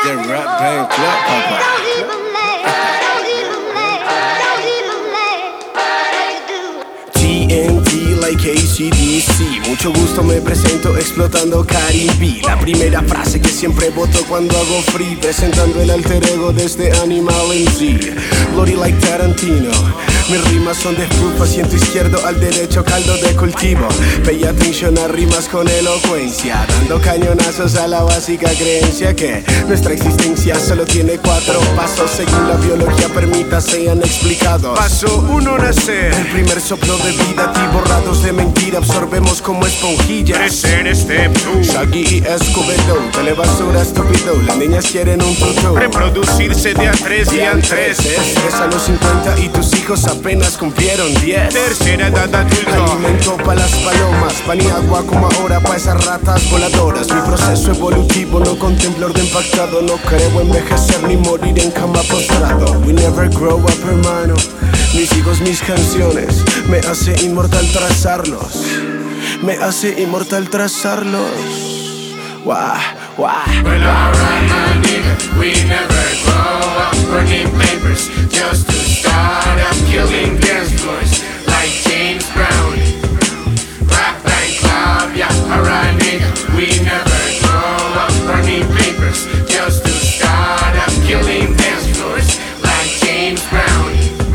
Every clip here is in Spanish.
The Rap Band Club, papá. TNT like AC/DC. Mucho gusto, me presento explotando Caribe. La primera frase que siempre boto cuando hago free, presentando el alter ego desde Animal MC. Bloody like Tarantino. Mis rimas son de proof, asiento izquierdo al derecho, caldo de cultivo. Pay attention a rimas con elocuencia, dando cañonazos a la básica creencia que nuestra existencia solo tiene 4 pasos, según la biología permita sean explicados. Paso 1, nacer. El primer soplo de vida, borrados de mentira, absorbemos como esponjillas. Crecer, step 2. Shaggy y Scooby-Doo, telebasura estúpido, las niñas quieren un tutú. Reproducirse de a 3 y a 3. Es a los 50 y tus hijos apenas cumplieron 10. Tercera edad adulta. Alimento pa' las palomas, pan y agua como ahora pa' esas ratas voladoras. Mi proceso evolutivo no contempla orden pactado. No creo envejecer ni morir en cama postrado. We never grow up, hermano. Mis hijos, mis canciones, me hace inmortal trazarlos. Me hace inmortal trazarlos. Wah, wah. Well, alright, my nigga, we never grow up burning papers just to start up killing dance floors like James Brown. Rap Band Club, yeah, alright, nigga, we never grow up burning papers just to start up killing dance floors like James Brown.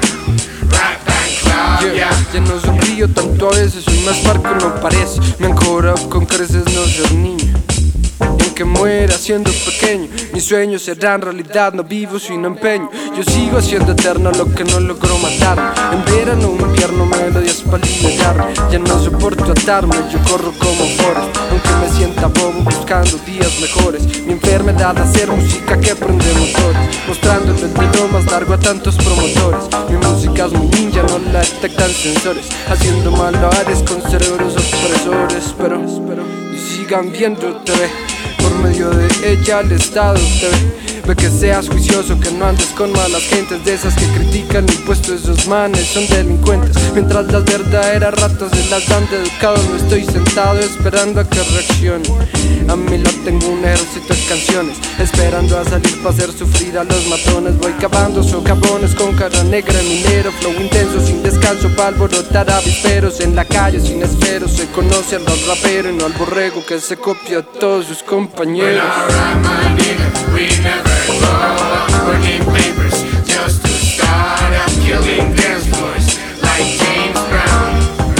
Rap Band Club, yeah. Ya no sonrío tanto a veces, soy más parco no parece. Me han cobrado con creces no ser niño. Y aunque muera siendo pequeño, mis sueños serán realidad, no vivo sino empeño. Yo sigo haciendo eterno lo que no logró matar. En verano o invierno melodías para liberarme. Ya no soporto atarme, yo corro como Forrest. Aunque me sienta bobo buscando días mejores. Mi enfermedad hacer música que prende motores, mostrándole el dedo más largo a tantos promotores. Mi música es muy ninja, no la detectan sensores, haciendo malabares con cerebros opresores. Pero y sigan viendo TV, por medio de ella el Estado te ve que seas juicioso, que no andes con malas gentes, de esas que critican el impuesto. Esos manes son delincuentes, mientras las verdaderas ratas se las dan de educados. No estoy sentado esperando a que reaccione. A mi lado tengo un ejército de canciones, esperando a salir para hacer sufrir a los matones. Voy cavando socavones con cara negra, minero, flow intenso sin descanso para alborotar avisperos. En la calle sin esferos se conoce al rapero y no al borrego que se copia a todos sus compañeros. Well, alright, my nigga, we never grow up burning papers just to start up killing dance floors like James Brown.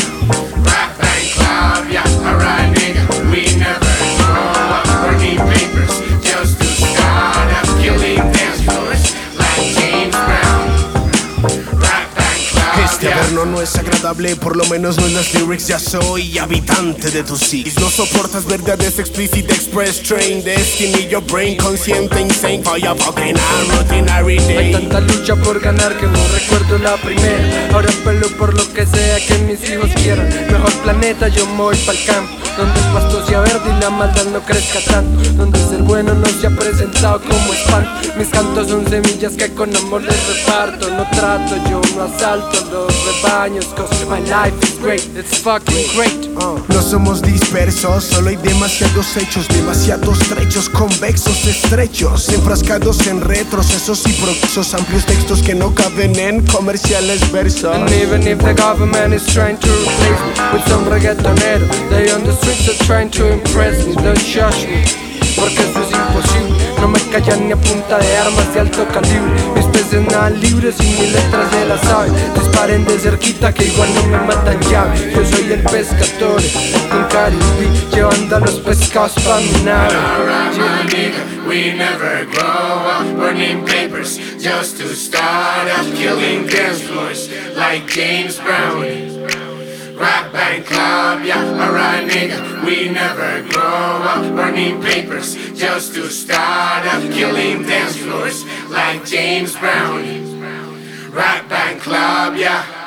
Rap Band Club, yeah, alright, nigga, we never grow up burning papers just to start up killing dance floors like James Brown. Rap Band Club, Este averno no es agradable, por lo menos no en las lyrics. Ya soy habitante de tus six. No soportas verdades explicit express train. Destiny, your brain consciente, insane. Fire fucking routinary Hay day. tanta lucha por ganar que no recuerdo la primera. Ahora peleo por lo que sea que mis hijos quieran. Mejor planeta, yo me voy pa'l campo, donde el pasto sea verde y la maldad no crezca tanto, donde ser bueno no se ha presentado como espanto. Mis cantos son semillas que con amor les reparto. No trato, yo no asalto los rebaños, cause my life is great, it's fucking great. No somos dispersos, solo hay demasiados hechos, demasiados trechos, convexos, estrechos, enfrascados en retrocesos y progresos, amplios textos que no caben en comerciales versos. And even if the government is trying to replace me with some reggaetonero, they on the streets are trying to impress me. Don't judge me, porque eso es imposible. No me callan ni a punta de armas de alto calibre. Mis peces nadan libres y mis letras se las saben. Disparen de cerquita que igual no me matan llave. Yo soy el pescador con Caribe, llevando a los pescados pa' mi nave. alright, my nigga, we never grow up burning papers just to start up killing dance floors like James Brown. Rap Band Club, yeah, alright, nigga, we never grow up burning papers just to start up killing dance floors like James Brown. Rap Band Club, yeah.